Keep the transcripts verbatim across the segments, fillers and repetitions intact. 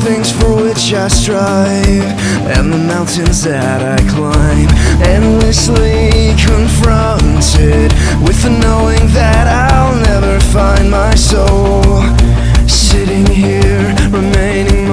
things for which I strive, and the mountains that I climb, endlessly confronted with the knowing that I'll never find my soul. Sitting here, remaining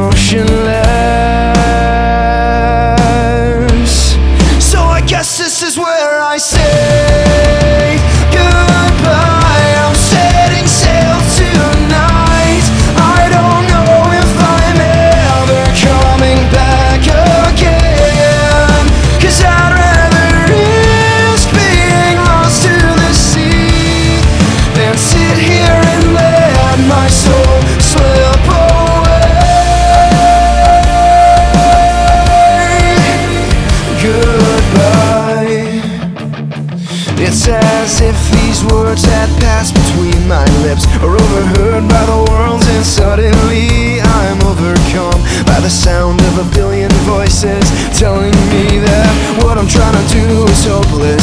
motionless. So I guess this is where I say goodbye. I'm setting sail tonight. I don't know if I'm ever coming back again, 'cause I'd rather risk being lost to the sea than sit here and let my soul slip away. Goodbye. It's as if these words had passed between my lips, or overheard by the world, and suddenly I'm overcome by the sound of a billion voices telling me that what I'm trying to do is hopeless.